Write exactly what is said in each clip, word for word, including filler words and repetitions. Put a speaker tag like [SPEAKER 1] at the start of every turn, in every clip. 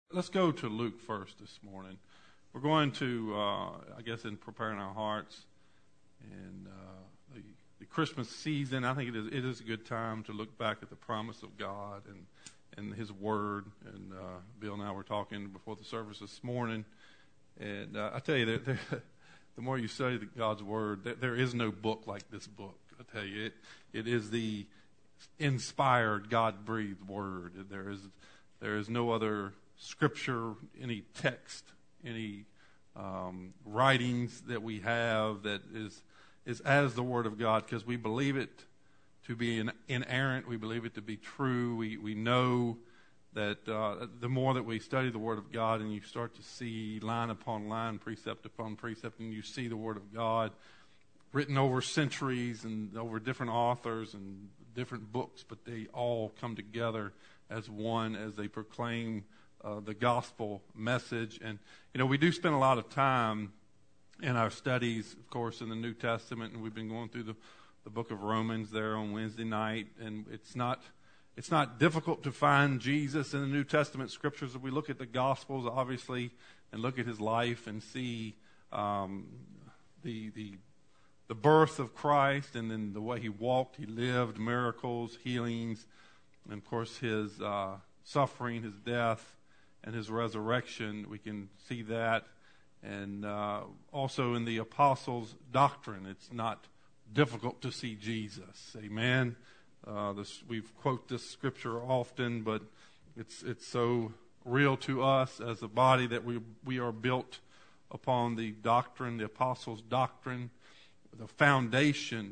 [SPEAKER 1] Let's go to Luke first this morning. We're going to, uh, I guess, in preparing our hearts and uh, the, the Christmas season. I think it is it is a good time to look back at the promise of God and and His Word. And uh, Bill and I were talking before the service this morning, and uh, I tell you that there, the more you study God's Word, there, there is no book like this book. I tell you, it it is the inspired, God-breathed Word. There is there is no other Scripture, any text, any um, writings that we have that is is as the Word of God, because we believe it to be in, inerrant. We believe it to be true. We we know that uh, the more that we study the Word of God, and you start to see line upon line, precept upon precept, and you see the Word of God written over centuries and over different authors and different books, but they all come together as one as they proclaim Uh, the gospel message. And, you know, we do spend a lot of time in our studies, of course, in the New Testament, and we've been going through the, the book of Romans there on Wednesday night, and it's not it's not difficult to find Jesus in the New Testament scriptures. If we look at the Gospels, obviously, and look at his life and see um, the the the birth of Christ, and then the way he walked, he lived, miracles, healings, and, of course, his uh, suffering, his death, and his resurrection. We can see that. And uh, also in the apostles' doctrine, it's not difficult to see Jesus. Amen. Uh, this, we've quote this scripture often, but it's it's so real to us as a body that we we are built upon the doctrine, the apostles' doctrine, the foundation,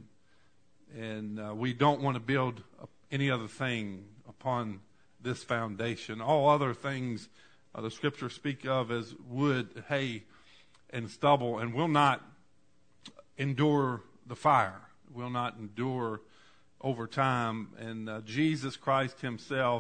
[SPEAKER 1] and uh, we don't want to build any other thing upon this foundation. All other things uh, the scriptures speak of as wood, hay, and stubble, and will not endure the fire, will not endure over time. And uh, Jesus Christ himself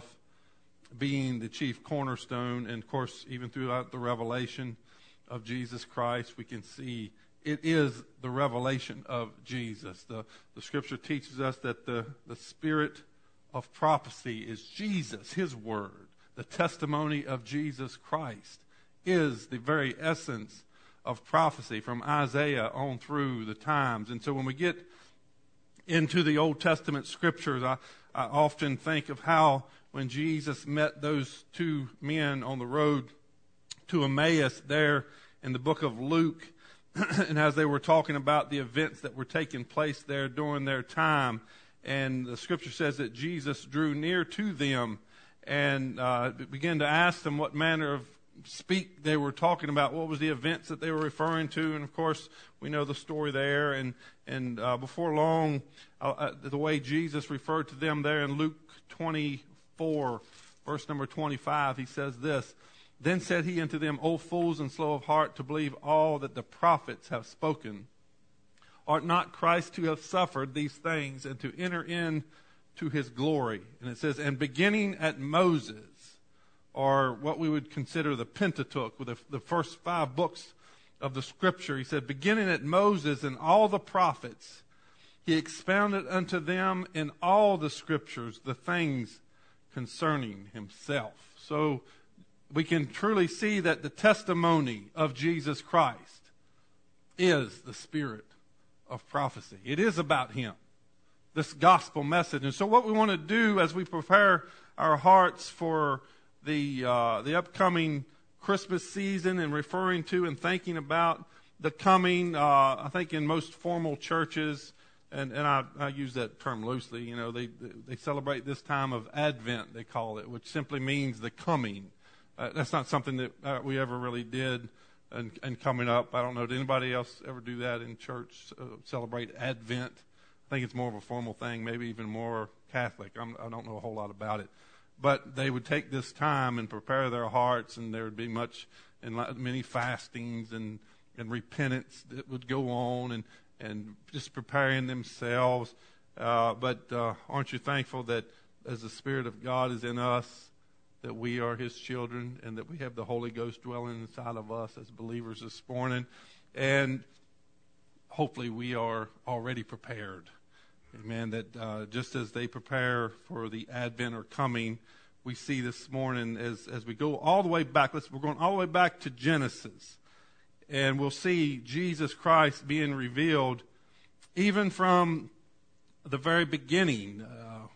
[SPEAKER 1] being the chief cornerstone, and of course even throughout the revelation of Jesus Christ, we can see it is the revelation of Jesus. The, the scripture teaches us that the, the spirit of prophecy is Jesus, his word. The testimony of Jesus Christ is the very essence of prophecy from Isaiah on through the times. And so when we get into the Old Testament scriptures, I, I often think of how when Jesus met those two men on the road to Emmaus there in the book of Luke, and as they were talking about the events that were taking place there during their time, and the scripture says that Jesus drew near to them and uh, began to ask them what manner of speak they were talking about, what was the events that they were referring to. And, of course, we know the story there. And, and uh, before long, uh, the way Jesus referred to them there in Luke twenty-four, verse number twenty-five, he says this, "Then said he unto them, O fools and slow of heart to believe all that the prophets have spoken. Ought not Christ to have suffered these things and to enter into his glory?" And it says, and beginning at Moses, or what we would consider the Pentateuch, with the, the first five books of the scripture, he said, beginning at Moses and all the prophets, he expounded unto them in all the scriptures the things concerning himself. So we can truly see that the testimony of Jesus Christ is the spirit of prophecy. It is about him, this gospel message. And so what we want to do as we prepare our hearts for the uh, the upcoming Christmas season and referring to and thinking about the coming, uh, I think in most formal churches, and, and I, I use that term loosely, you know, they, they celebrate this time of Advent, they call it, which simply means the coming. Uh, that's not something that uh, we ever really did. And, and coming up, I don't know, did anybody else ever do that in church, uh, celebrate Advent? I think it's more of a formal thing, maybe even more Catholic. I'm, I don't know a whole lot about it. But they would take this time and prepare their hearts, and there would be much, and many fastings and, and repentance that would go on, and, and just preparing themselves. Uh, but uh, aren't you thankful that as the Spirit of God is in us, that we are his children, and that we have the Holy Ghost dwelling inside of us as believers this morning. And hopefully we are already prepared. Amen. That uh, just as they prepare for the Advent or coming, we see this morning as, as we go all the way back. Let's, we're going all the way back to Genesis. And we'll see Jesus Christ being revealed even from the very beginning. Uh,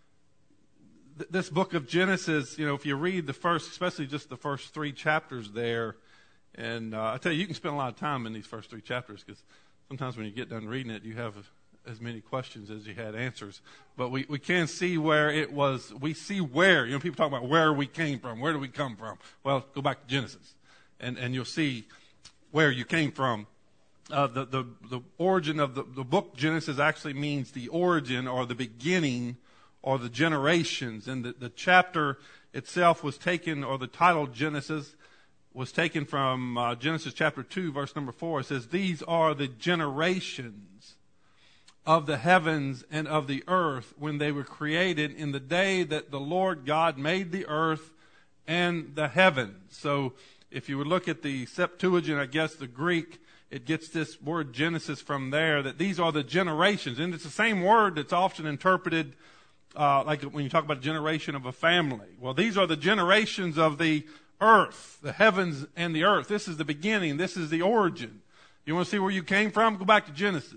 [SPEAKER 1] th- this book of Genesis, you know, if you read the first, especially just the first three chapters there, and uh, I tell you, you can spend a lot of time in these first three chapters because sometimes when you get done reading it, you have as many questions as you had answers. But we, we can see where it was, we see where, you know, people talk about where we came from, where do we come from? Well, go back to Genesis, and, and you'll see where you came from. Uh, the, the, the origin of the, the book Genesis actually means the origin or the beginning or the generations. And the, the chapter itself was taken, or the title Genesis was taken from uh, Genesis chapter two, verse number four. It says, "These are the generations of the heavens and of the earth when they were created in the day that the Lord God made the earth and the heavens." So if you would look at the Septuagint, I guess the Greek, it gets this word Genesis from there, that these are the generations. And it's the same word that's often interpreted uh, like when you talk about a generation of a family. Well, these are the generations of the earth, the heavens and the earth. This is the beginning. This is the origin. You want to see where you came from? Go back to Genesis.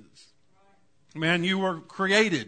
[SPEAKER 1] Man, you were created.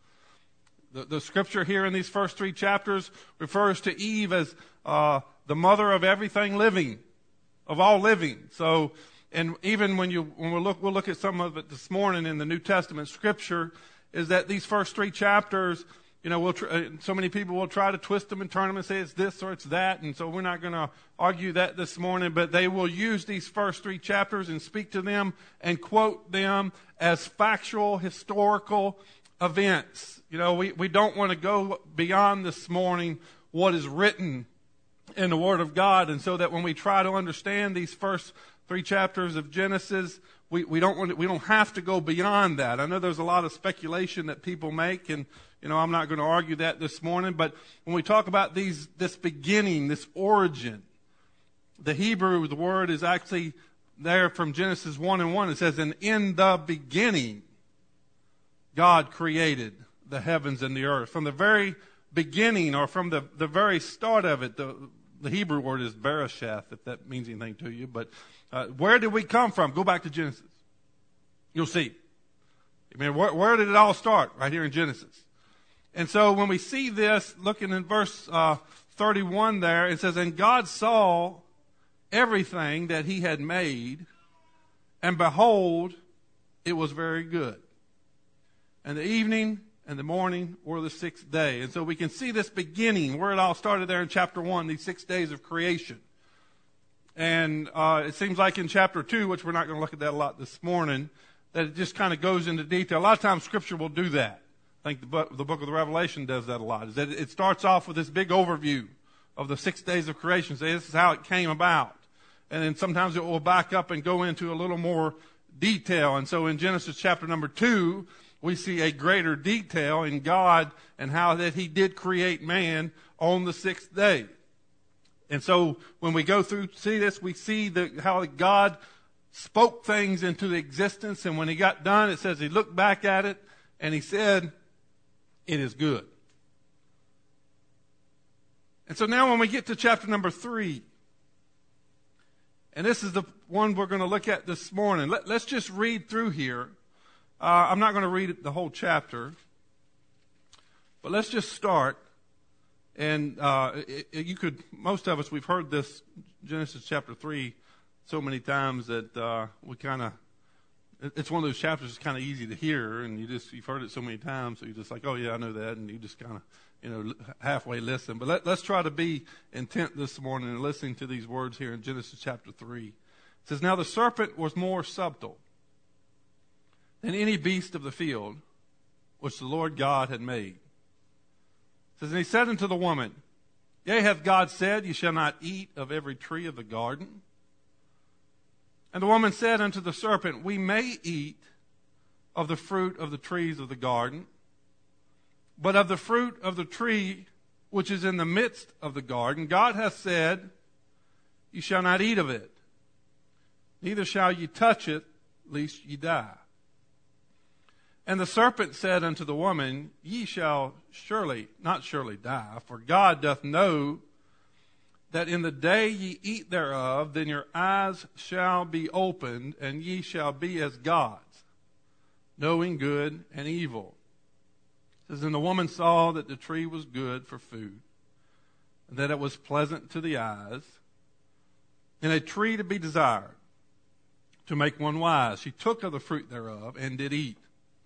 [SPEAKER 1] The, the scripture here in these first three chapters refers to Eve as uh, the mother of everything living, of all living. So, and even when you when we look, we'll look at some of it this morning in the New Testament scripture, is that these first three chapters, you know, we'll tr- so many people will try to twist them and turn them and say it's this or it's that, and so we're not going to argue that this morning. But they will use these first three chapters and speak to them and quote them as factual, historical events. You know, we, we don't want to go beyond this morning what is written in the Word of God, and so that when we try to understand these first three chapters of Genesis, we, we don't want to, we don't have to go beyond that. I know there's a lot of speculation that people make, and you know I'm not going to argue that this morning. But when we talk about these, this beginning, this origin, the Hebrew, the word is actually there from Genesis one and one. It says, "And in the beginning, God created the heavens and the earth." From the very beginning, or from the, the very start of it, the, the Hebrew word is beresheth, if that means anything to you. But uh, where did we come from? Go back to Genesis. You'll see. I mean, where, where did it all start? Right here in Genesis. And so when we see this, looking in verse uh, thirty-one there, it says, "And God saw everything that he had made, and behold, it was very good. And the evening and the morning were the sixth day." And so we can see this beginning, where it all started there in chapter one, these six days of creation. And uh, it seems like in chapter two, which we're not going to look at that a lot this morning, that it just kind of goes into detail. A lot of times Scripture will do that. I think the book, the book of the Revelation does that a lot. Is that it starts off with this big overview of the six days of creation. Say, this is how it came about. And then sometimes it will back up and go into a little more detail. And so in Genesis chapter number two, we see a greater detail in God and how that he did create man on the sixth day. And so when we go through, see this, we see the, how God spoke things into the existence. And when he got done, it says he looked back at it and he said, "It is good." And so now when we get to chapter number three, and this is the one we're going to look at this morning. Let, let's just read through here. Uh, I'm not going to read the whole chapter, but let's just start. And uh, it, it, you could, most of us, we've heard this Genesis chapter three so many times that uh, we kind of, it's one of those chapters that's kind of easy to hear, and you just, you've heard it so many times, so you're just like, oh yeah, I know that, and you just kind of, you know, halfway listen. But let, let's try to be intent this morning in listening to these words here in Genesis chapter three. It says, "Now the serpent was more subtle than any beast of the field which the Lord God had made. It says, and he said unto the woman, Yea, hath God said, Ye shall not eat of every tree of the garden? And the woman said unto the serpent, We may eat of the fruit of the trees of the garden, but of the fruit of the tree which is in the midst of the garden, God hath said, You shall not eat of it, neither shall ye touch it, lest ye die. And the serpent said unto the woman, Ye shall surely, not surely die, for God doth know that in the day ye eat thereof, then your eyes shall be opened, and ye shall be as gods, knowing good and evil. It says, And the woman saw that the tree was good for food, and that it was pleasant to the eyes, and a tree to be desired, to make one wise. She took of the fruit thereof, and did eat,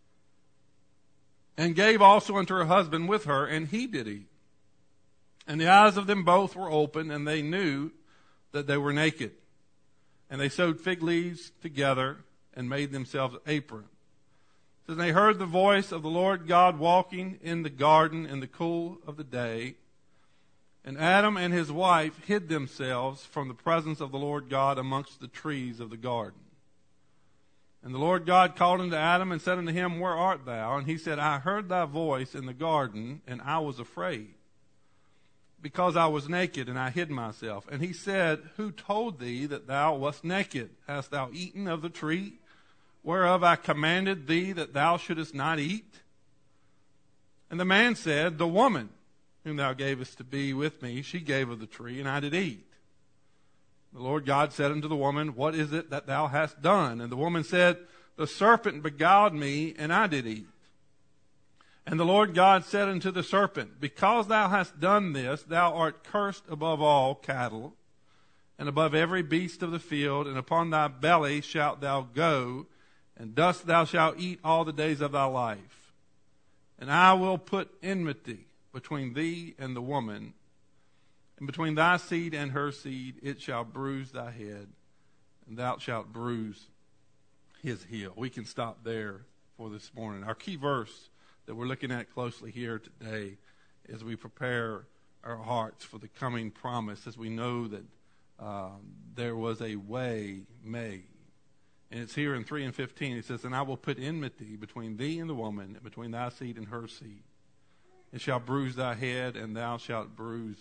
[SPEAKER 1] and gave also unto her husband with her, and he did eat. And the eyes of them both were opened, and they knew that they were naked. And they sewed fig leaves together, and made themselves aprons. And they heard the voice of the Lord God walking in the garden in the cool of the day. And Adam and his wife hid themselves from the presence of the Lord God amongst the trees of the garden. And the Lord God called unto Adam and said unto him, Where art thou? And he said, I heard thy voice in the garden, and I was afraid, because I was naked, and I hid myself. And he said, Who told thee that thou wast naked? Hast thou eaten of the tree whereof I commanded thee that thou shouldest not eat? And the man said, The woman whom thou gavest to be with me, she gave of the tree, and I did eat. The Lord God said unto the woman, What is it that thou hast done? And the woman said, The serpent beguiled me, and I did eat. And the Lord God said unto the serpent, Because thou hast done this, thou art cursed above all cattle, and above every beast of the field, and upon thy belly shalt thou go, and dust thou shalt eat all the days of thy life. And I will put enmity between thee and the woman, and between thy seed and her seed. It shall bruise thy head, and thou shalt bruise his heel. We can stop there for this morning. Our key verse that we're looking at closely here today as we prepare our hearts for the coming promise, as we know that um, there was a way made. And it's here in three and fifteen. It says, And I will put enmity between thee and the woman, and between thy seed and her seed. It shall bruise thy head, and thou shalt bruise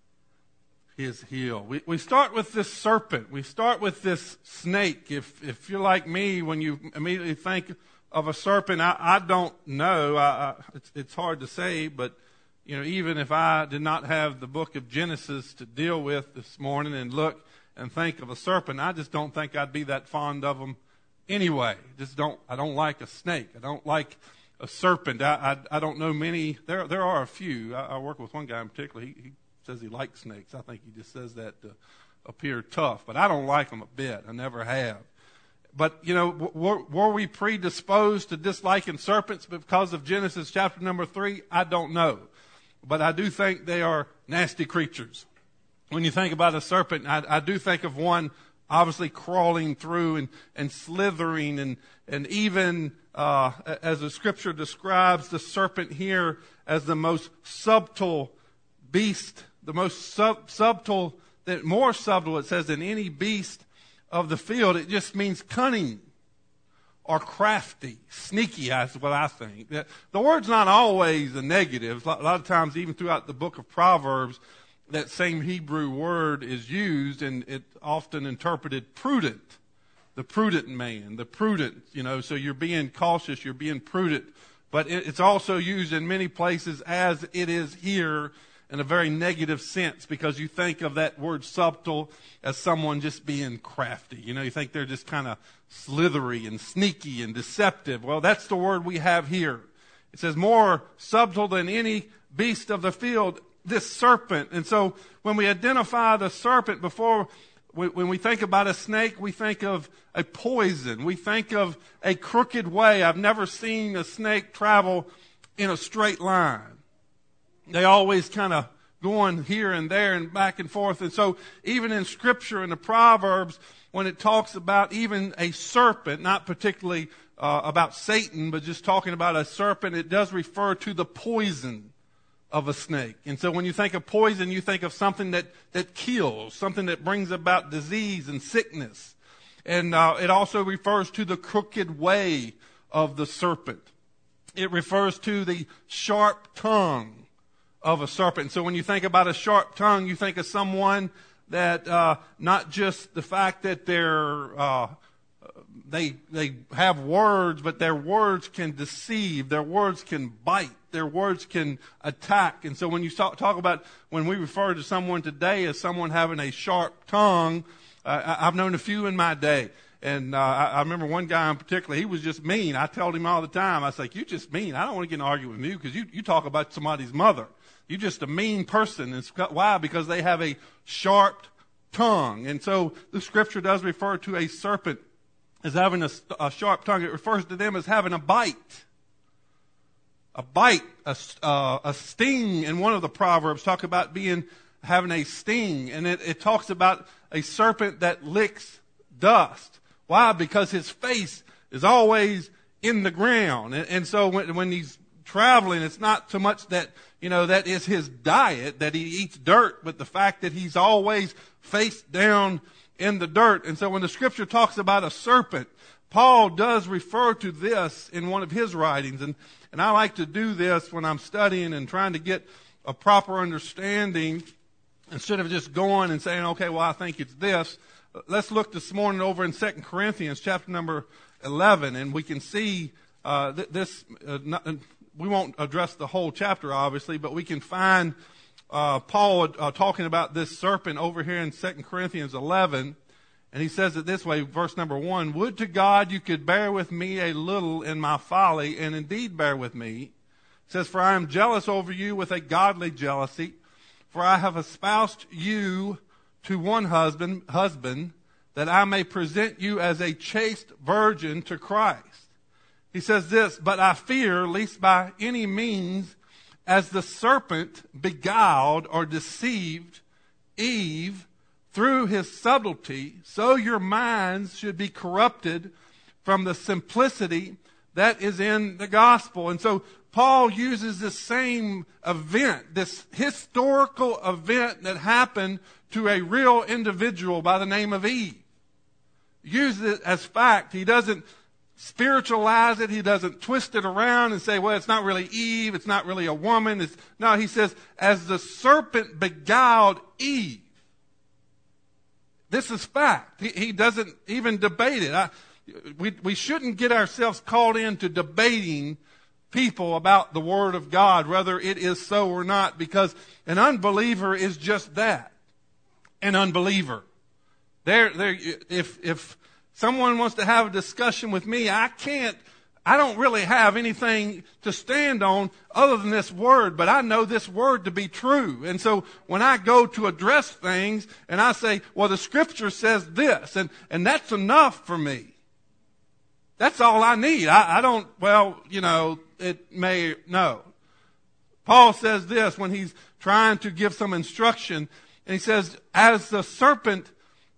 [SPEAKER 1] his heel. We, we start with this serpent. We start with this snake. If if you're like me, when you immediately think of a serpent, I, I don't know. I, I, it's, it's hard to say, but you know, even if I did not have the book of Genesis to deal with this morning and look and think of a serpent, I just don't think I'd be that fond of them anyway. Just don't. I don't like a snake. I don't like a serpent. I I, I don't know many. There there are a few. I, I work with one guy in particular. He, he says he likes snakes. I think he just says that to appear tough, but I don't like them a bit. I never have. But, you know, were, were we predisposed to disliking serpents because of Genesis chapter number three? I don't know. But I do think they are nasty creatures. When you think about a serpent, I, I do think of one obviously crawling through and, and slithering, and, and even uh, as the scripture describes the serpent here as the most subtle beast, the most sub, subtle, that more subtle, it says, than any beast of the field. It just means cunning or crafty, sneaky, is what I think. The word's not always a negative. A lot of times, even throughout the book of Proverbs, that same Hebrew word is used, and it's often interpreted prudent. The prudent man, the prudent, you know, so you're being cautious, you're being prudent. But it's also used in many places as it is here, in a very negative sense, because you think of that word subtle as someone just being crafty. You know, you think they're just kind of slithery and sneaky and deceptive. Well, that's the word we have here. It says more subtle than any beast of the field, this serpent. And so when we identify the serpent, before we, when we think about a snake, we think of a poison. We think of a crooked way. I've never seen a snake travel in a straight line. They always kind of going here and there and back and forth. And so even in Scripture, in the Proverbs, when it talks about even a serpent, not particularly uh, about Satan, but just talking about a serpent, it does refer to the poison of a snake. And so when you think of poison, you think of something that, that kills, something that brings about disease and sickness. And uh, it also refers to the crooked way of the serpent. It refers to the sharp tongue of a serpent. So when you think about a sharp tongue, you think of someone that uh, not just the fact that they're uh, they they have words, but their words can deceive. Their words can bite. Their words can attack. And so when you talk, talk about, when we refer to someone today as someone having a sharp tongue, uh, I've known a few in my day. And uh, I, I remember one guy in particular, he was just mean. I told him all the time, I was like, you're just mean. I don't want to get in an argument with you because you, you talk about somebody's mother. You're just a mean person. And why? Because they have a sharp tongue. And so the scripture does refer to a serpent as having a, a sharp tongue. It refers to them as having a bite. A bite, a, uh, a sting. In one of the Proverbs talk about being, having a sting. And it, it talks about a serpent that licks dust. Why? Because his face is always in the ground. And, and so when, when he's traveling, it's not so much that, you know, that is his diet, that he eats dirt, but the fact that he's always face down in the dirt. And so when the scripture talks about a serpent, Paul does refer to this in one of his writings. And, and I like to do this when I'm studying and trying to get a proper understanding instead of just going and saying, okay, well, I think it's this. Let's look this morning over in Second Corinthians chapter number eleven, and we can see uh, th- this. Uh, not, we won't address the whole chapter, obviously, but we can find uh, Paul uh, talking about this serpent over here in Second Corinthians eleven, and he says it this way, verse number one, "Would to God you could bear with me a little in my folly, and indeed bear with me." It says, "For I am jealous over you with a godly jealousy, for I have espoused you to one husband, husband, that I may present you as a chaste virgin to Christ." He says this, "But I fear, lest by any means, as the serpent beguiled or deceived Eve through his subtlety, so your minds should be corrupted from the simplicity that is in the gospel." And so Paul uses this same event, this historical event that happened to a real individual by the name of Eve. Uses it as fact. He doesn't spiritualize it. He doesn't twist it around and say, well, it's not really Eve. It's not really a woman. It's, no, he says, as the serpent beguiled Eve. This is fact. He, he doesn't even debate it. I, we, we shouldn't get ourselves caught into debating people about the Word of God, whether it is so or not, because an unbeliever is just that. An unbeliever. There, there, if, if someone wants to have a discussion with me, I can't, I don't really have anything to stand on other than this word, but I know this word to be true. And so when I go to address things and I say, well, the scripture says this, and, and that's enough for me. That's all I need. I, I don't, well, you know, it may, no. Paul says this when he's trying to give some instruction. And he says, as the serpent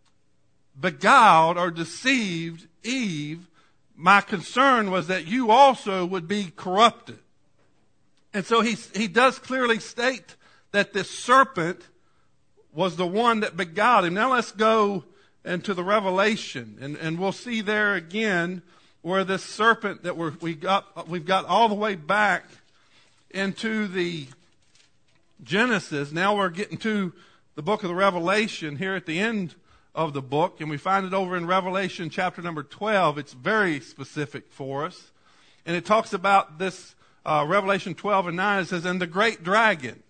[SPEAKER 1] beguiled or deceived Eve, my concern was that you also would be corrupted. And so he, he does clearly state that this serpent was the one that beguiled him. Now let's go into the Revelation, and, and we'll see there again where this serpent that we're, we got, we've got all the way back into the Genesis. Now we're getting to the book of the Revelation here at the end of the book, and we find it over in Revelation chapter number twelve. It's very specific for us, and it talks about this uh, Revelation twelve and nine. It says, "And the great dragon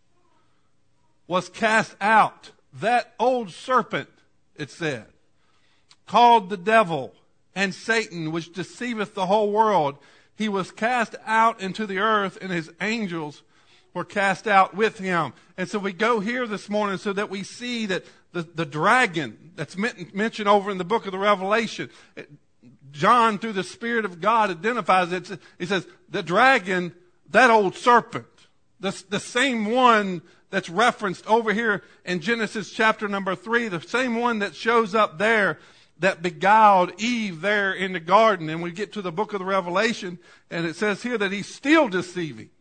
[SPEAKER 1] was cast out, that old serpent," it said, "called the devil and Satan, which deceiveth the whole world. He was cast out into the earth, and his angels were cast out with him." And so we go here this morning so that we see that the, the dragon that's mentioned over in the book of the Revelation, John, through the Spirit of God, identifies it. He says, the dragon, that old serpent, the, the same one that's referenced over here in Genesis chapter number three, the same one that shows up there that beguiled Eve there in the garden. And we get to the book of the Revelation, and it says here that he's still deceiving.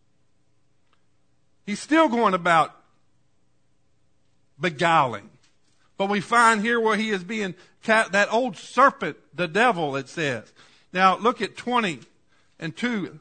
[SPEAKER 1] He's still going about beguiling. But we find here where he is being, that old serpent, the devil, it says. Now look at twenty and two.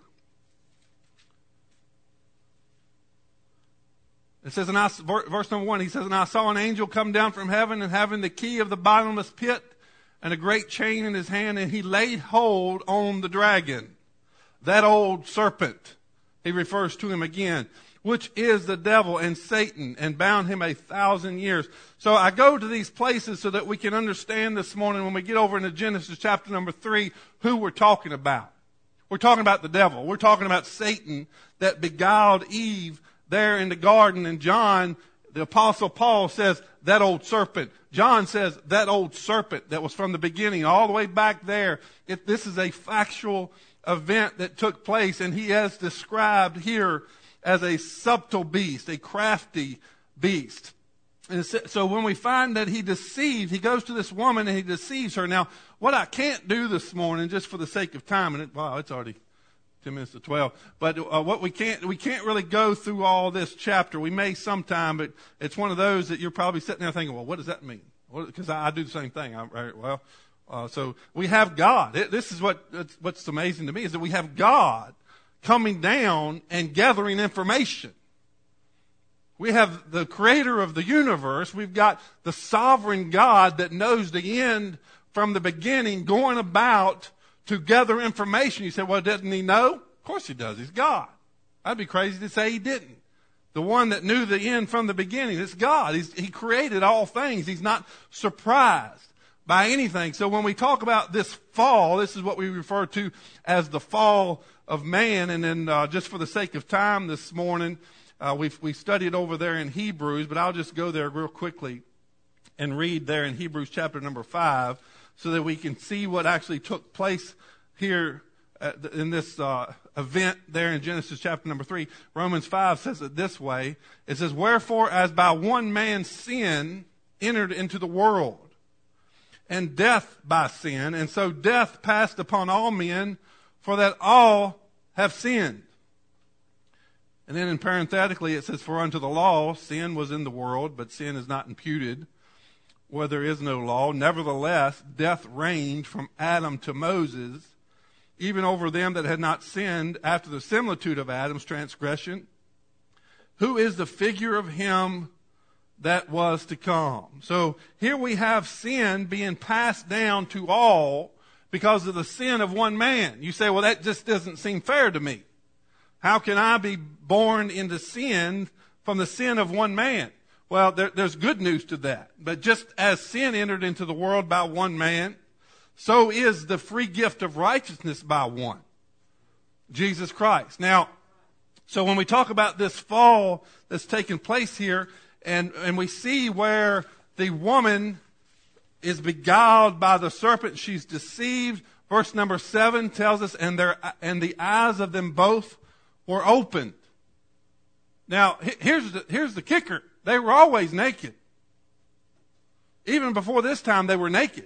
[SPEAKER 1] It says, and I, verse number one, he says, "And I saw an angel come down from heaven, and having the key of the bottomless pit and a great chain in his hand, and he laid hold on the dragon, that old serpent. He refers to him again, which is the devil and Satan, and bound him a thousand years. So I go to these places so that we can understand this morning when we get over into Genesis chapter number three, who we're talking about. We're talking about the devil. We're talking about Satan that beguiled Eve there in the garden. And John, the Apostle Paul, says, that old serpent. John says, that old serpent that was from the beginning all the way back there. It, this is a factual event that took place, and he has described here as a subtle beast, a crafty beast. And so when we find that he deceived, he goes to this woman and he deceives her. Now, what I can't do this morning, just for the sake of time, and it, wow, it's already ten minutes to twelve. But uh, what we can't, we can't really go through all this chapter. We may sometime, but it's one of those that you're probably sitting there thinking, well, what does that mean? Because I, I do the same thing. I, right, well, uh, so we have God. It, this is what what's amazing to me is that we have God coming down and gathering information. We have the creator of the universe. We've got the sovereign God that knows the end from the beginning, going about to gather information. You say, well, doesn't he know? Of course he does. He's God. I'd be crazy to say he didn't. The one that knew the end from the beginning, it's God. He's, he created all things. He's not surprised by anything. So when we talk about this fall, this is what we refer to as the fall of man. And then uh, just for the sake of time this morning, uh, we've, we studied over there in Hebrews, but I'll just go there real quickly and read there in Hebrews chapter number five so that we can see what actually took place here at the, in this uh, event there in Genesis chapter number three. Romans five says it this way. It says, wherefore as by one man's sin entered into the world, and death by sin, and so death passed upon all men, for that all have sinned. And then in parenthetically it says, for unto the law sin was in the world, but sin is not imputed where there is no law. Nevertheless, death reigned from Adam to Moses, even over them that had not sinned, after the similitude of Adam's transgression, who is the figure of him that was to come. So here we have sin being passed down to all because of the sin of one man. You say, well, that just doesn't seem fair to me. How can I be born into sin from the sin of one man? Well, there, there's good news to that. But just as sin entered into the world by one man, so is the free gift of righteousness by one, Jesus Christ. Now, so when we talk about this fall that's taking place here, and, and we see where the woman is beguiled by the serpent, she's deceived. Verse number seven tells us, and their and the eyes of them both were opened. Now, here's the, here's the kicker. They were always naked. Even before this time, they were naked.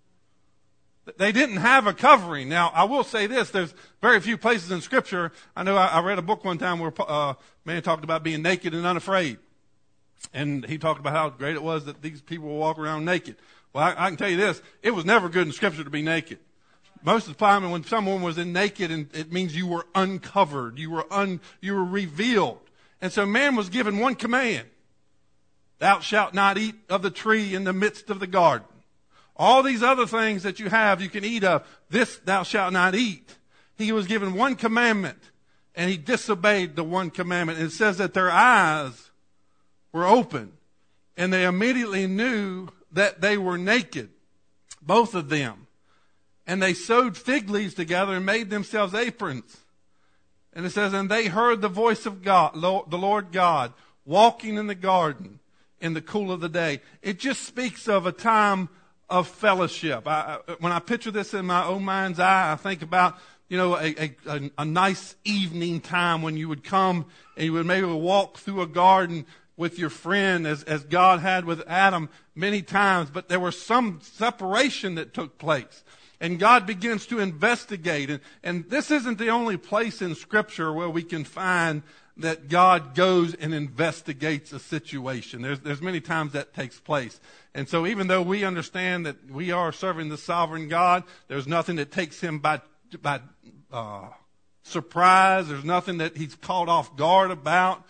[SPEAKER 1] They didn't have a covering. Now, I will say this. There's very few places in Scripture. I know I, I read a book one time where uh, a man talked about being naked and unafraid. And he talked about how great it was that these people will walk around naked. Well, I, I can tell you this. It was never good in Scripture to be naked. Most of the time when someone was in naked, and it means you were uncovered. You were un, you were revealed. And so man was given one command. Thou shalt not eat of the tree in the midst of the garden. All these other things that you have, you can eat of. This thou shalt not eat. He was given one commandment, and he disobeyed the one commandment. And it says that their eyes were open, and they immediately knew that they were naked, both of them. And they sewed fig leaves together and made themselves aprons. And it says, and they heard the voice of God, the Lord God, walking in the garden in the cool of the day. It just speaks of a time of fellowship. I, when I picture this in my own mind's eye, I think about, you know, a, a, a nice evening time when you would come and you would maybe walk through a garden with your friend as, as God had with Adam many times, but there was some separation that took place. And God begins to investigate. And, and this isn't the only place in Scripture where we can find that God goes and investigates a situation. There's, there's many times that takes place. And so even though we understand that we are serving the sovereign God, there's nothing that takes him by, by uh, surprise. There's nothing that he's caught off guard about.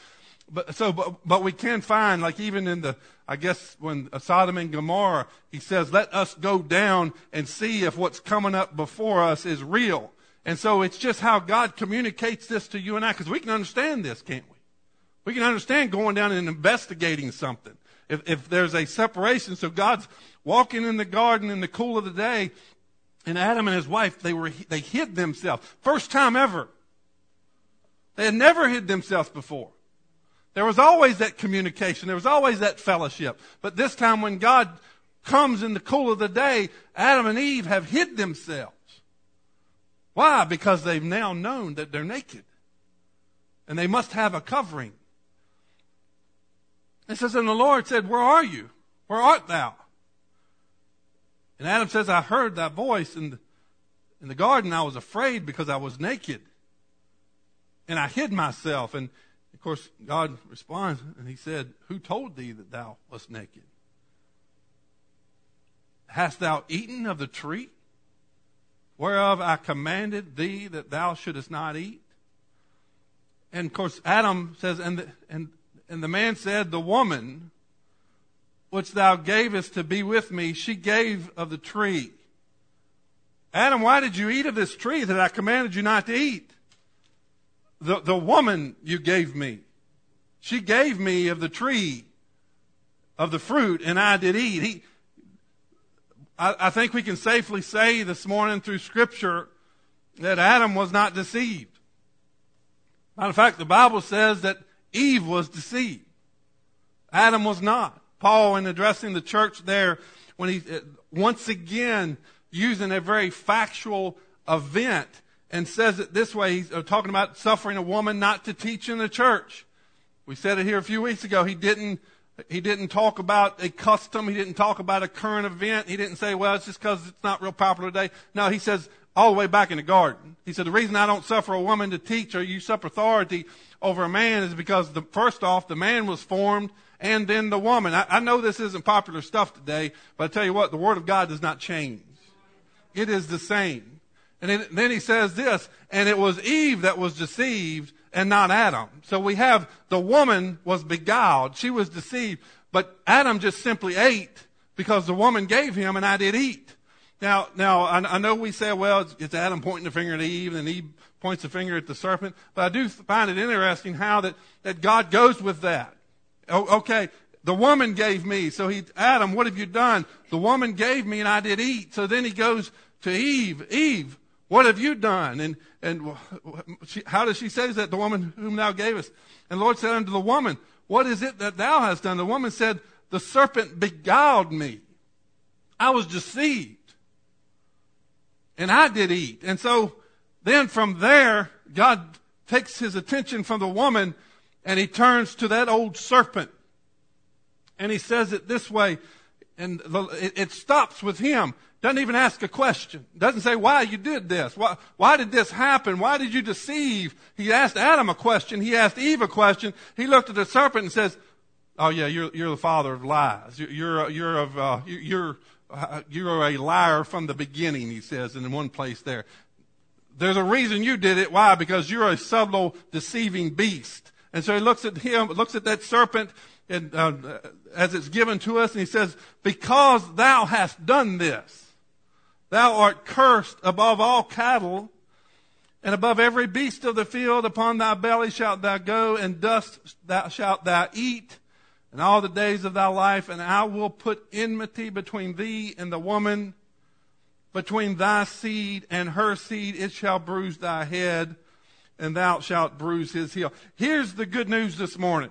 [SPEAKER 1] But so, but, but we can find, like even in the, I guess when Sodom and Gomorrah, he says, let us go down and see if what's coming up before us is real. And so it's just how God communicates this to you and I, because we can understand this, can't we? We can understand going down and investigating something. If, if there's a separation, so God's walking in the garden in the cool of the day, and Adam and his wife, they were, they hid themselves. First time ever. They had never hid themselves before. There was always that communication. There was always that fellowship. But this time when God comes in the cool of the day, Adam and Eve have hid themselves. Why? Because they've now known that they're naked. And they must have a covering. It says, and the Lord said, where are you? Where art thou? And Adam says, I heard thy voice in the, in the garden. I was afraid because I was naked. And I hid myself. And of course, God responds, and he said, who told thee that thou wast naked? Hast thou eaten of the tree whereof I commanded thee that thou shouldest not eat? And of course, Adam says, and the, and, and the man said, the woman which thou gavest to be with me, she gave of the tree. Adam, why did you eat of this tree that I commanded you not to eat? The, the woman you gave me, she gave me of the tree, of the fruit, and I did eat. He, I, I think we can safely say this morning through Scripture that Adam was not deceived. Matter of fact, the Bible says that Eve was deceived. Adam was not. Paul, in addressing the church there, when he, once again, using a very factual event, and says it this way, he's talking about suffering a woman not to teach in the church. We said it here a few weeks ago. He didn't, he didn't talk about a custom. He didn't talk about a current event. He didn't say, well, it's just because it's not real popular today. No, he says, all the way back in the garden. He said, the reason I don't suffer a woman to teach or usurp authority over a man is because, the, first off, the man was formed and then the woman. I, I know this isn't popular stuff today, but I tell you what, the Word of God does not change. It is the same. And then, then he says this, and it was Eve that was deceived and not Adam. So we have the woman was beguiled. She was deceived. But Adam just simply ate because the woman gave him, and I did eat. Now, now I, I know we say, well, it's, it's Adam pointing the finger at Eve, and Eve points the finger at the serpent. But I do find it interesting how that, that God goes with that. Oh, okay, the woman gave me. So he, Adam, what have you done? The woman gave me, and I did eat. So then he goes to Eve. Eve, what have you done? And and she, how does she say that? The woman whom thou gavest. And the Lord said unto the woman, what is it that thou hast done? The woman said, the serpent beguiled me. I was deceived. And I did eat. And so then from there, God takes his attention from the woman and he turns to that old serpent. And he says it this way, and it, it stops with him. Doesn't even ask a question. Doesn't say why you did this. Why, why did this happen? Why did you deceive? He asked Adam a question. He asked Eve a question. He looked at the serpent and says, oh yeah, you're, you're the father of lies. You're, you're, you're, of, uh, you're, uh, you're a liar from the beginning, he says in one place there. There's a reason you did it. Why? Because you're a subtle, deceiving beast. And so he looks at him, looks at that serpent, and uh, as it's given to us, and he says, because thou hast done this, thou art cursed above all cattle, and above every beast of the field. Upon thy belly shalt thou go, and dust thou shalt thou eat, and all the days of thy life. And I will put enmity between thee and the woman, between thy seed and her seed. It shall bruise thy head, and thou shalt bruise his heel. Here's the good news this morning.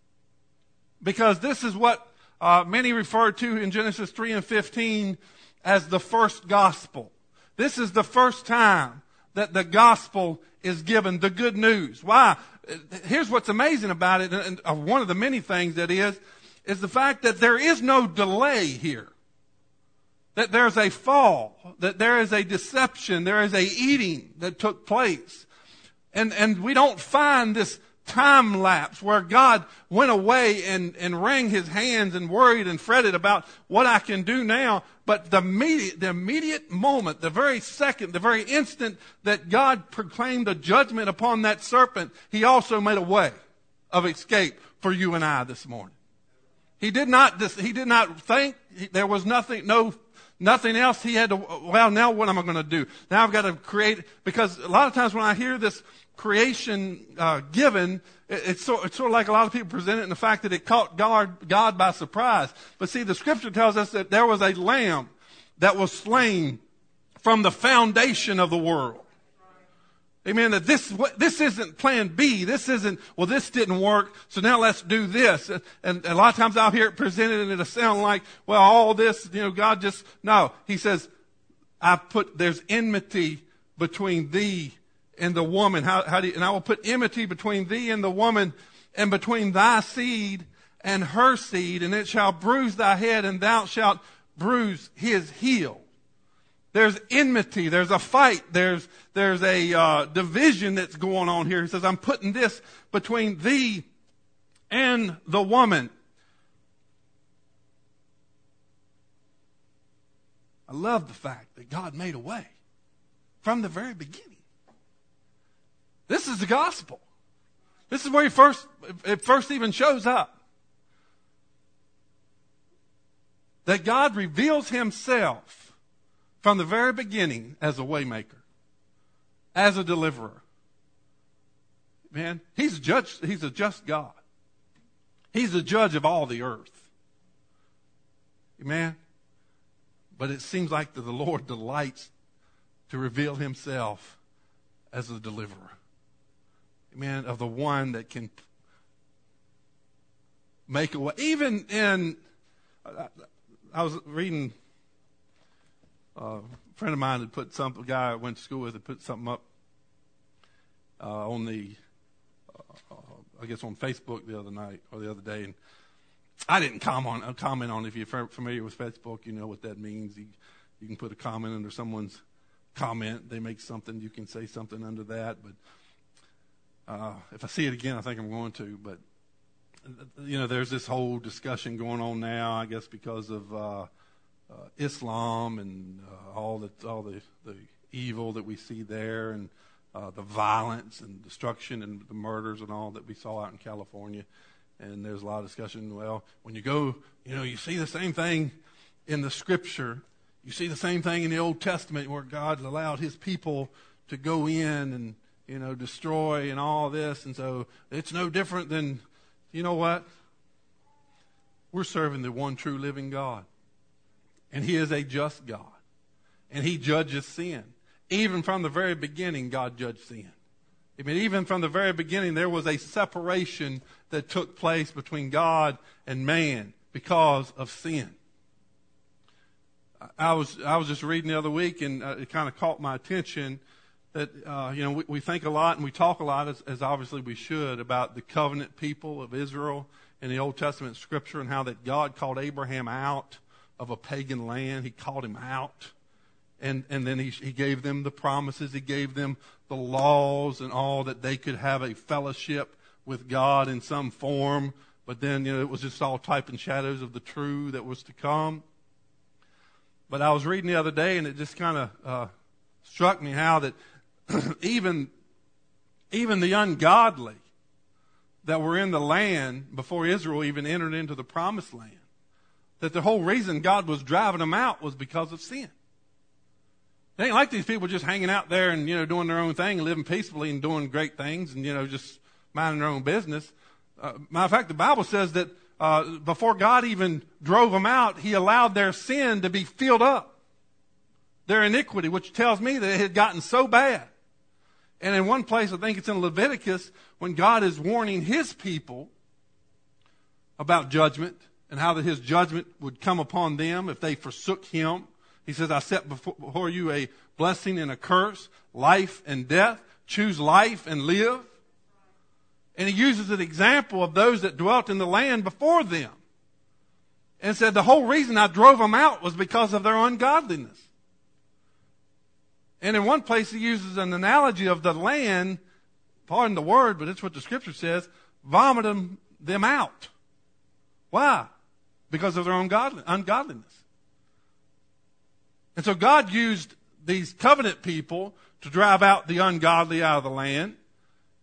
[SPEAKER 1] Because this is what uh, many refer to in Genesis three and fifteen as the first gospel. This is the first time that the gospel is given, the good news. Why? Here's what's amazing about it, and one of the many things that is, is the fact that there is no delay here. That there's a fall, that there is a deception, there is a eating that took place. And, and we don't find this time lapse where God went away and, and wrung his hands and worried and fretted about what I can do now. But the immediate, the immediate moment, the very second, the very instant that God proclaimed a judgment upon that serpent, he also made a way. of escape for you and I this morning. He did not, he did not think there was nothing, no, nothing else he had to, well, now what am I going to do? Now I've got to create, because a lot of times when I hear this creation uh, given, it, it's, so, it's sort of like a lot of people present it in the fact that it caught God, God by surprise. But see, the scripture tells us that there was a lamb that was slain from the foundation of the world. Amen. That this, this isn't plan B. This isn't, well, this didn't work, so now let's do this. And, and a lot of times I'll hear it presented and it'll sound like, well, all this, you know, God just, no. He says, I put, there's enmity between thee and the woman. How, how do you, and I will put enmity between thee and the woman, and between thy seed and her seed, and it shall bruise thy head, and thou shalt bruise his heel. There's enmity. There's a fight. There's, there's a uh, division that's going on here. He says, I'm putting this between thee and the woman. I love the fact that God made a way from the very beginning. This is the gospel. This is where he first, it first even shows up. That God reveals himself from the very beginning as a waymaker, as a deliverer. Man, he's a judge, he's a just God. He's the judge of all the earth. Amen. But it seems like that the Lord delights to reveal himself as a deliverer. Amen. Of the one that can make a way. Even in, I was reading, Uh, a friend of mine had put something, a guy I went to school with had put something up uh, on the, uh, I guess on Facebook the other night or the other day. And I didn't comment, uh, comment on it. If you're familiar with Facebook, you know what that means. You, you can put a comment under someone's comment. They make something, you can say something under that. But uh, if I see it again, I think I'm going to. But, you know, there's this whole discussion going on now, I guess because of uh, Uh, Islam and uh, all the all the, the evil that we see there, and uh, the violence and destruction and the murders and all that we saw out in California. And there's a lot of discussion. Well, when you go, you know, you see the same thing in the Scripture. You see the same thing in the Old Testament where God allowed His people to go in and, you know, destroy and all this. And so it's no different than, you know what? We're serving the one true living God. And He is a just God. And He judges sin. Even from the very beginning, God judged sin. I mean, even from the very beginning, there was a separation that took place between God and man because of sin. I was I was just reading the other week, and uh, it kind of caught my attention that, uh, you know, we, we think a lot and we talk a lot, as, as obviously we should, about the covenant people of Israel in the Old Testament Scripture, and how that God called Abraham out of a pagan land. He called him out. And and then he, he gave them the promises. He gave them the laws and all, that they could have a fellowship with God in some form. But then, you know, it was just all type and shadows of the true that was to come. But I was reading the other day, and it just kind of uh, struck me how that even, even the ungodly that were in the land before Israel even entered into the promised land, that the whole reason God was driving them out was because of sin. It ain't like these people just hanging out there and, you know, doing their own thing and living peacefully and doing great things and, you know, just minding their own business. Uh, matter of fact, the Bible says that uh, before God even drove them out, He allowed their sin to be filled up. Their iniquity, which tells me that it had gotten so bad. And in one place, I think it's in Leviticus, when God is warning His people about judgment, and how that His judgment would come upon them if they forsook Him. He says, I set before you a blessing and a curse, life and death. Choose life and live. And He uses an example of those that dwelt in the land before them. And said the whole reason I drove them out was because of their ungodliness. And in one place He uses an analogy of the land, pardon the word, but it's what the Scripture says, vomiting them out. Why? Because of their own ungodliness. And so God used these covenant people to drive out the ungodly out of the land.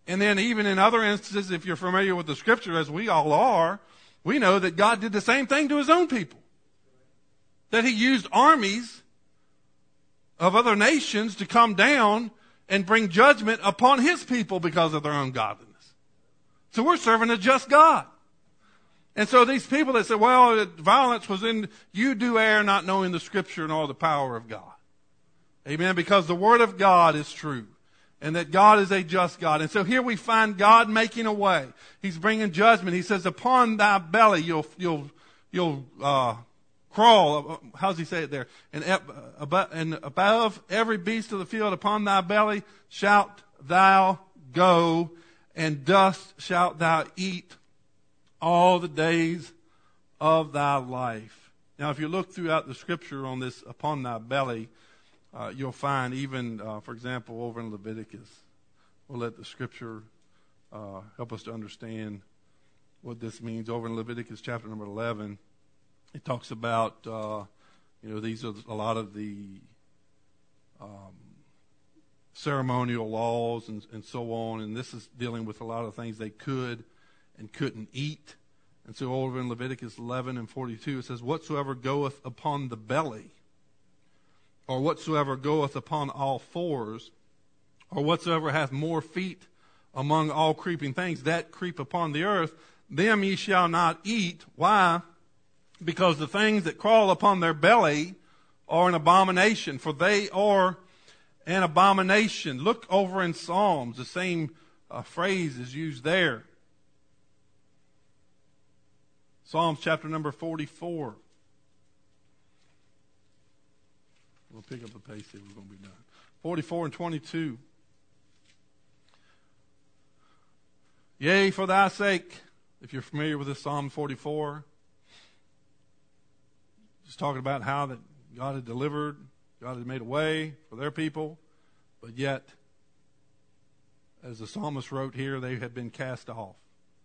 [SPEAKER 1] And then even in other instances, if you're familiar with the scripture, as we all are, we know that God did the same thing to his own people. That he used armies of other nations to come down and bring judgment upon his people because of their ungodliness. So we're serving a just God. And so these people that say, well, violence was in, you do err not knowing the scripture and all the power of God. Amen. Because the word of God is true. And that God is a just God. And so here we find God making a way. He's bringing judgment. He says, upon thy belly you'll, you'll, you'll, uh, crawl. How does he say it there? And, and above every beast of the field upon thy belly shalt thou go, and dust shalt thou eat all the days of thy life. Now, if you look throughout the scripture on this, upon thy belly, uh, you'll find even, uh, for example, over in Leviticus, we'll let the scripture uh, help us to understand what this means. Over in Leviticus chapter number eleven, it talks about, uh, you know, these are a lot of the um, ceremonial laws and, and so on, and this is dealing with a lot of things they could and couldn't eat. And so over in Leviticus eleven and forty-two, it says, whatsoever goeth upon the belly, or whatsoever goeth upon all fours, or whatsoever hath more feet among all creeping things that creep upon the earth, them ye shall not eat. Why? Because the things that crawl upon their belly are an abomination, for they are an abomination. Look over in Psalms, the same uh, phrase is used there. Psalms chapter number forty-four. We'll pick up the pace here. We're going to be done. forty-four and twenty-two. Yea, for thy sake, if you're familiar with this Psalm forty-four, just talking about how that God had delivered, God had made a way for their people, but yet, as the psalmist wrote here, they had been cast off.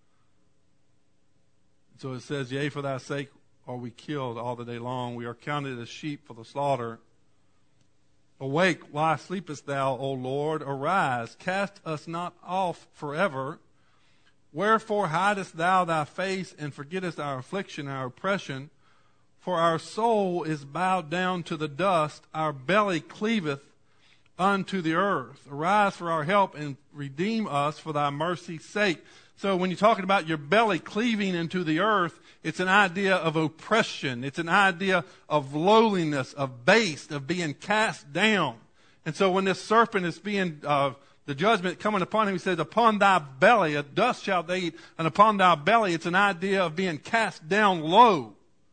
[SPEAKER 1] So it says, yea, for thy sake are we killed all the day long. We are counted as sheep for the slaughter. Awake, why sleepest thou, O Lord? Arise, cast us not off forever. Wherefore hidest thou thy face and forgettest our affliction, our oppression? For our soul is bowed down to the dust, our belly cleaveth unto the earth. Arise for our help and redeem us for thy mercy's sake. So when you're talking about your belly cleaving into the earth, it's an idea of oppression. It's an idea of lowliness, of base, of being cast down. And so when this serpent is being, uh, the judgment coming upon him, he says, upon thy belly, a dust shalt they eat, and upon thy belly, it's an idea of being cast down low.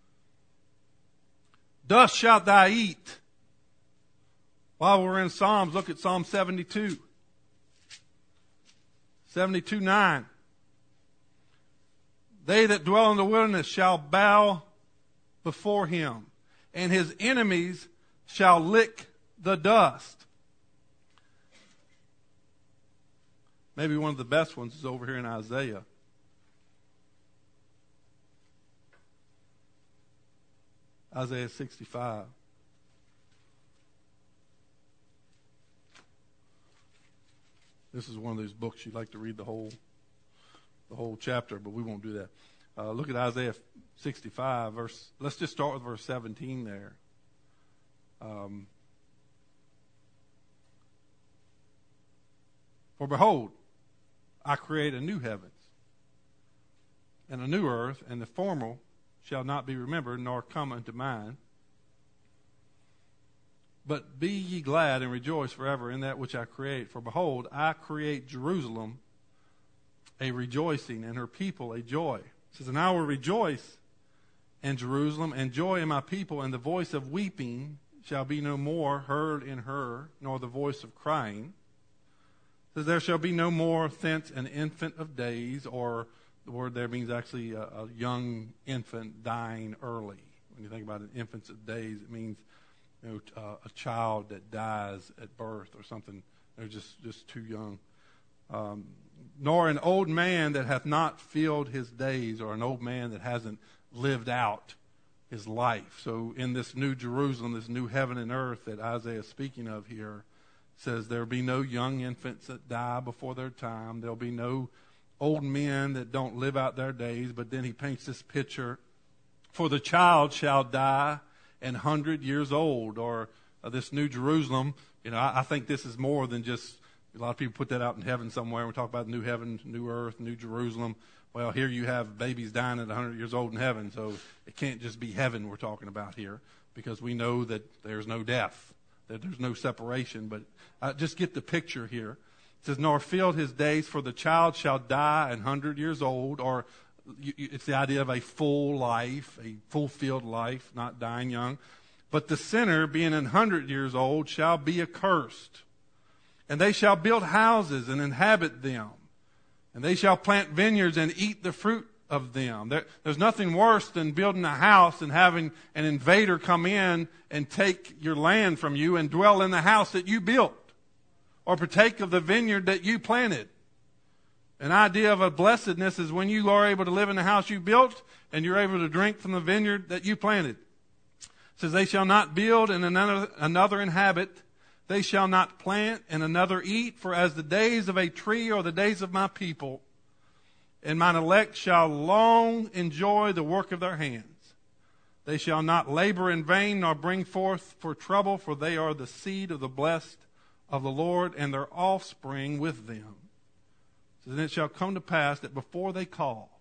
[SPEAKER 1] Dust shalt thou eat. While we're in Psalms, look at Psalm seventy-two. seventy-two nine. They that dwell in the wilderness shall bow before him, and his enemies shall lick the dust. Maybe one of the best ones is over here in Isaiah. Isaiah sixty-five. This is one of those books you'd like to read the whole the whole chapter, but we won't do that. Uh, look at Isaiah sixty-five, verse. Let's just start with verse seventeen there. Um, For behold, I create a new heavens and a new earth, and the former shall not be remembered, nor come unto mind. But be ye glad and rejoice forever in that which I create. For behold, I create Jerusalem a rejoicing, and her people a joy. It says, and I will rejoice in Jerusalem, and joy in my people, and the voice of weeping shall be no more heard in her, nor the voice of crying. It says, there shall be no more thence an infant of days, or the word there means actually a, a young infant dying early. When you think about an infant of days, it means you know, uh, a child that dies at birth or something. They're just, just too young. Um, nor an old man that hath not filled his days, or an old man that hasn't lived out his life. So in this new Jerusalem, this new heaven and earth that Isaiah is speaking of here, It says there'll be no young infants that die before their time. There'll be no old men that don't live out their days. But then he paints this picture. For the child shall die an hundred years old, or uh, this New Jerusalem. You know, I, I think this is more than just, a lot of people put that out in heaven somewhere. We talk about new heaven, new earth, New Jerusalem. Well, here you have babies dying at one hundred years old in heaven, so it can't just be heaven we're talking about here, because we know that there's no death, that there's no separation. But uh, just get the picture here. It says, nor filled his days, for the child shall die an hundred years old, or you, you, it's the idea of a full life, a fulfilled life, not dying young. But the sinner, being an hundred years old, shall be accursed. And they shall build houses and inhabit them. And they shall plant vineyards and eat the fruit of them. There, there's nothing worse than building a house and having an invader come in and take your land from you and dwell in the house that you built, or partake of the vineyard that you planted. An idea of a blessedness is when you are able to live in the house you built and you're able to drink from the vineyard that you planted. It says, they shall not build and another, another inhabit. They shall not plant and another eat, for as the days of a tree are the days of my people, and mine elect shall long enjoy the work of their hands. They shall not labor in vain, nor bring forth for trouble, for they are the seed of the blessed of the Lord, and their offspring with them. So then it shall come to pass that before they call,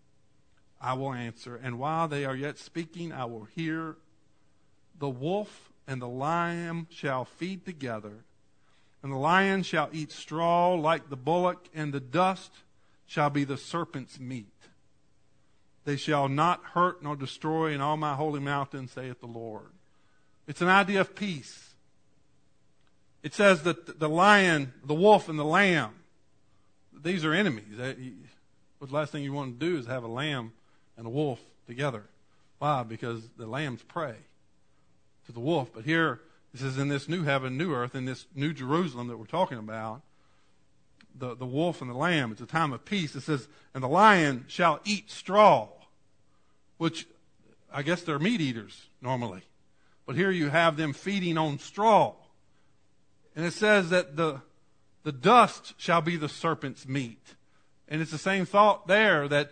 [SPEAKER 1] I will answer, and while they are yet speaking, I will hear. The wolf and the lion shall feed together, and the lion shall eat straw like the bullock, and the dust shall be the serpent's meat. They shall not hurt nor destroy in all my holy mountain, saith the Lord. It's an idea of peace. It says that the lion, the wolf, and the lamb, these are enemies. What the last thing you want to do is have a lamb and a wolf together. Why? Because the lamb's prey to the wolf. But here, this is in this new heaven, new earth, in this new Jerusalem that we're talking about, the, the wolf and the lamb, it's a time of peace. It says, and the lion shall eat straw, which I guess they're meat eaters normally. But here you have them feeding on straw. And it says that the, the dust shall be the serpent's meat. And it's the same thought there, that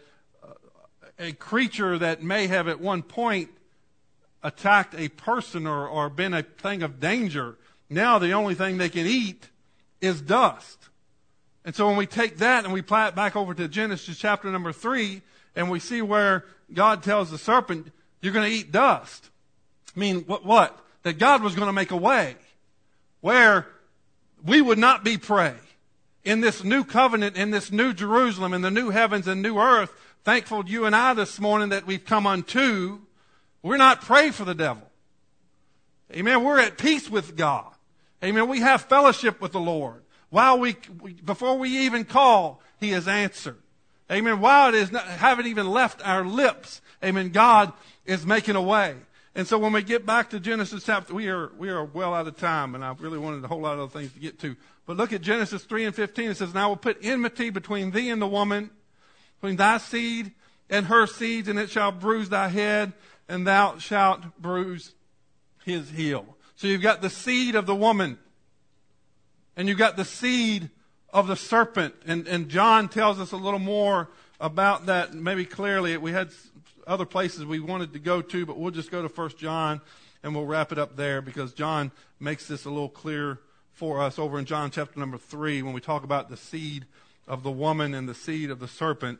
[SPEAKER 1] a creature that may have at one point attacked a person or, or been a thing of danger, now the only thing they can eat is dust. And so when we take that and we apply it back over to Genesis chapter number three, and we see where God tells the serpent, you're going to eat dust. I mean, what? what? That God was going to make a way where we would not be prey. In this new covenant, in this new Jerusalem, in the new heavens and new earth, thankful you and I this morning that we've come unto, we're not prey for the devil. Amen. We're at peace with God. Amen. We have fellowship with the Lord. While we, before we even call, He has answered. Amen. While it is not, haven't even left our lips, amen, God is making a way. And so when we get back to Genesis chapter, we are, we are well out of time, and I really wanted a whole lot of other things to get to. But look at Genesis three and fifteen. It says, and I will put enmity between thee and the woman, between thy seed and her seeds, and it shall bruise thy head, and thou shalt bruise his heel. So you've got the seed of the woman, and you've got the seed of the serpent. And, and John tells us a little more about that, maybe clearly. We had other places we wanted to go to, but we'll just go to First John, and we'll wrap it up there, because John makes this a little clear for us over in John chapter number three, when we talk about the seed of the woman and the seed of the serpent.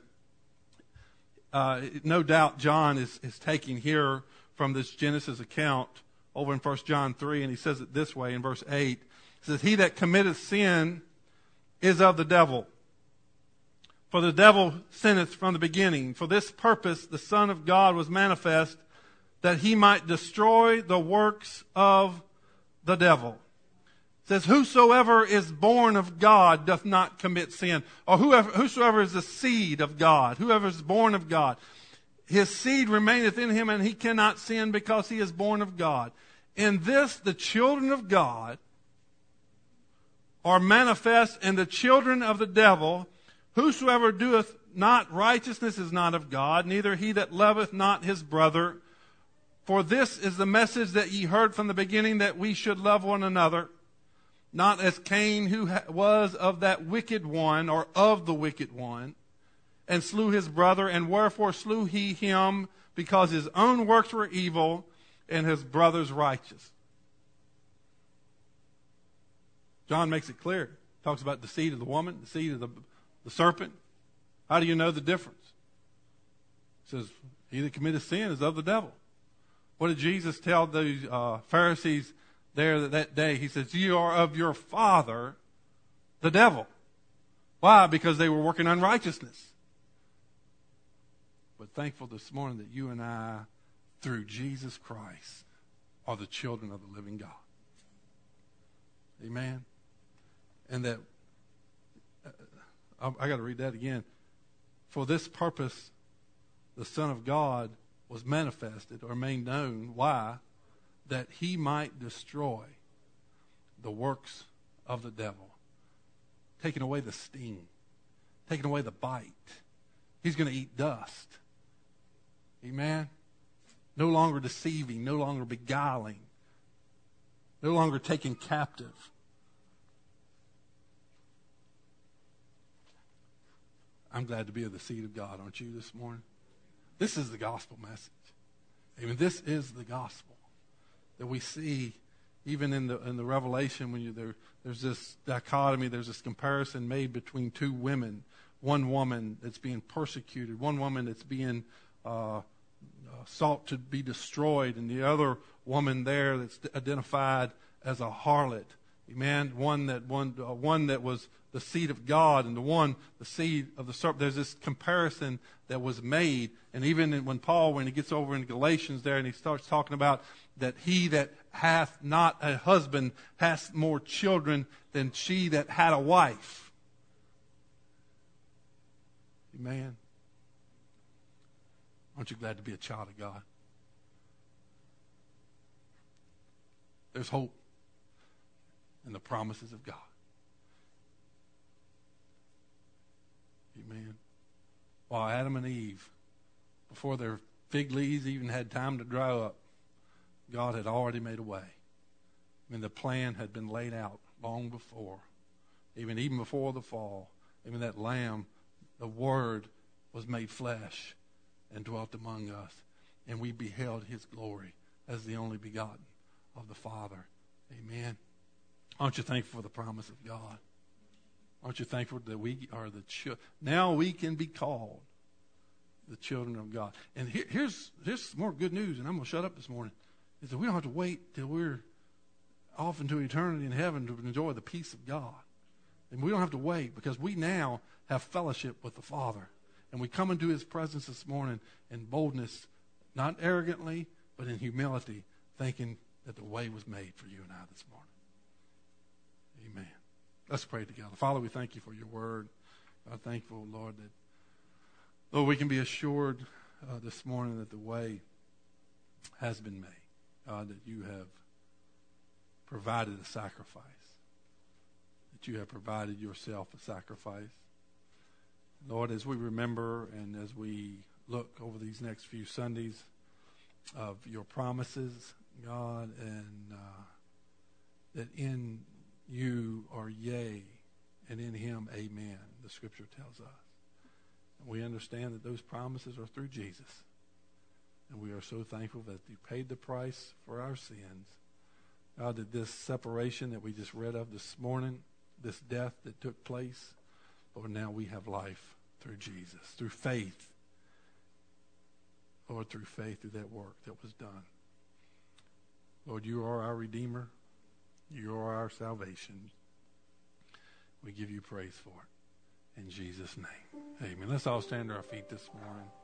[SPEAKER 1] Uh, no doubt John is, is taking here from this Genesis account over in First John three, and he says it this way in verse eight. He says, he that committeth sin is of the devil. For the devil sinneth from the beginning. For this purpose the Son of God was manifest, that he might destroy the works of the devil. It says, whosoever is born of God doth not commit sin. Or whoever, whosoever is the seed of God, whoever is born of God, his seed remaineth in him, and he cannot sin because he is born of God. In this the children of God are manifest, and the children of the devil. Whosoever doeth not righteousness is not of God, neither he that loveth not his brother. For this is the message that ye heard from the beginning, that we should love one another. not as Cain, who ha- was of that wicked one, or of the wicked one, and slew his brother. And wherefore slew he him? Because his own works were evil, and his brother's righteous. John makes it clear. Talks about the seed of the woman, the seed of the, the serpent. How do you know the difference? He says, he that committeth sin is of the devil. What did Jesus tell the uh, Pharisees there that, that day? He says, you are of your father, the devil. Why? Because they were working unrighteousness. But thankful this morning that you and I, through Jesus Christ, are the children of the living God. Amen. And that, uh, I, I got to read that again. For this purpose, the Son of God was manifested or made known. Why? That he might destroy the works of the devil. Taking away the sting. Taking away the bite. He's going to eat dust. Amen? No longer deceiving. No longer beguiling. No longer taken captive. I'm glad to be of the seed of God, aren't you, this morning? This is the gospel message. I mean, this is the gospel that we see even in the in the Revelation when you there there's this dichotomy, there's this comparison made between two women. One woman that's being persecuted, one woman that's being uh, uh, sought to be destroyed, and the other woman there that's identified as a harlot. Amen. One that one uh, one that was the seed of God, and the one the seed of the serpent. There's this comparison that was made, and even when Paul, when he gets over in Galatians there, and he starts talking about that he that hath not a husband hath more children than she that had a wife. Amen. Aren't you glad to be a child of God? There's hope in the promises of God. Amen. While Adam and Eve, before their fig leaves even had time to dry up, God had already made a way. I mean, the plan had been laid out long before, even even before the fall. Even that lamb, the Word, was made flesh and dwelt among us, and we beheld His glory as the only begotten of the Father. Amen. Aren't you thankful for the promise of God? Aren't you thankful that we are the children? Now we can be called the children of God. And here, here's here's some more good news, and I'm going to shut up this morning, is that we don't have to wait till we're off into eternity in heaven to enjoy the peace of God. And we don't have to wait, because we now have fellowship with the Father. And we come into His presence this morning in boldness, not arrogantly, but in humility, thinking that the way was made for you and I this morning. Amen. Let's pray together. Father, we thank you for your word. I'm thankful, Lord, that Lord, we can be assured uh, this morning that the way has been made. God, that you have provided a sacrifice. That you have provided yourself a sacrifice. Lord, as we remember and as we look over these next few Sundays of your promises, God, and uh, that in you are yea, and in him amen, the scripture tells us. And we understand that those promises are through Jesus. And we are so thankful that you paid the price for our sins. God, that this separation that we just read of this morning, this death that took place, Lord, now we have life through Jesus, through faith. Lord, through faith, through that work that was done. Lord, you are our Redeemer. You are our salvation. We give you praise for it. In Jesus' name, amen. Let's all stand to our feet this morning.